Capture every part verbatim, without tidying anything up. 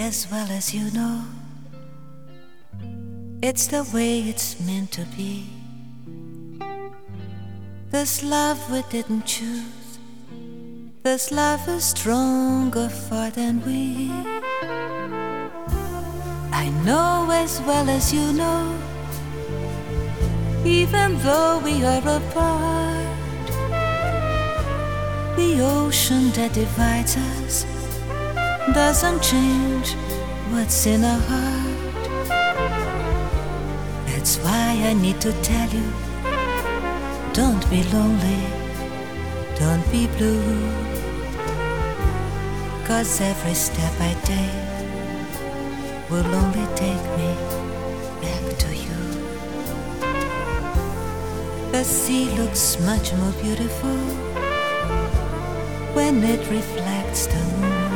as well as you know. It's the way it's meant to be. This love we didn't choose. This love is stronger far than we. I know as well as you know, even though we are apart, the ocean that divides us doesn't change what's in our heart. That's why I need to tell you, don't be lonely, don't be blue, 'cause every step I take will only take me back to you. The sea looks much more beautiful when it reflects the moon.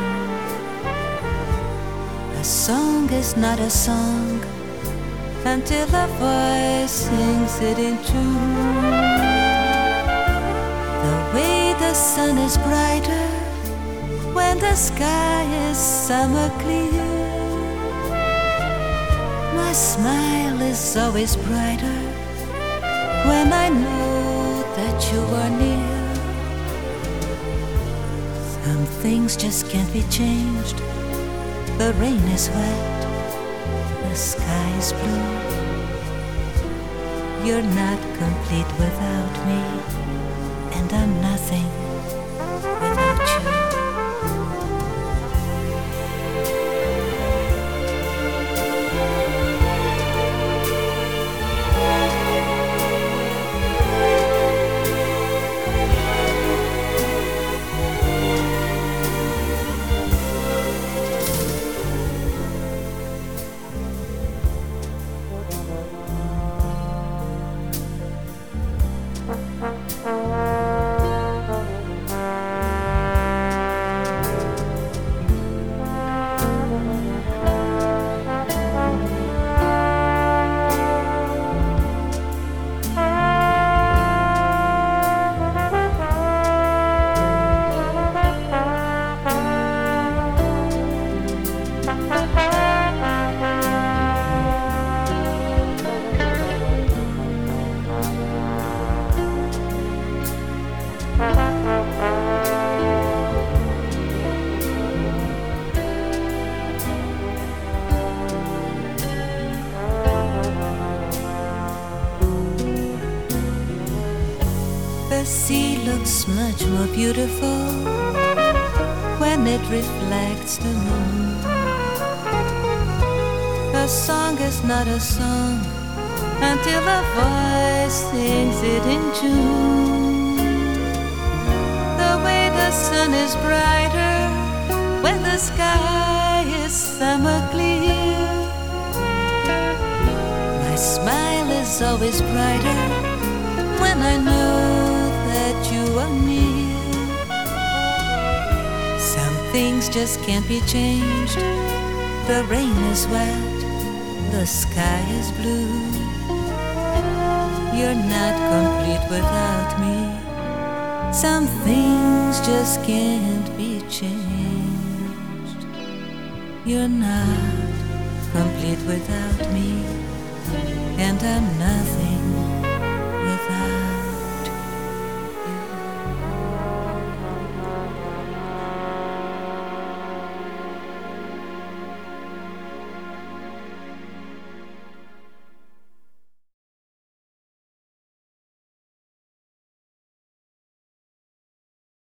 A song is not a song until a voice sings it in tune. The way the sun is brighter when the sky is summer clear. My smile is always brighter when I know that you are near. Some things just can't be changed. The rain is wet, the sky is blue. You're not complete without me, and I'm nothing without you. The sea looks much more beautiful when it reflects the moon. A song is not a song until a voice sings it in tune. The way the sun is brighter when the sky is summer clear. My smile is always brighter when I know that you are near. Some things just can't be changed. The rain is wet, the sky is blue. You're not complete without me. Some things just can't be changed. You're not complete without me, and I'm not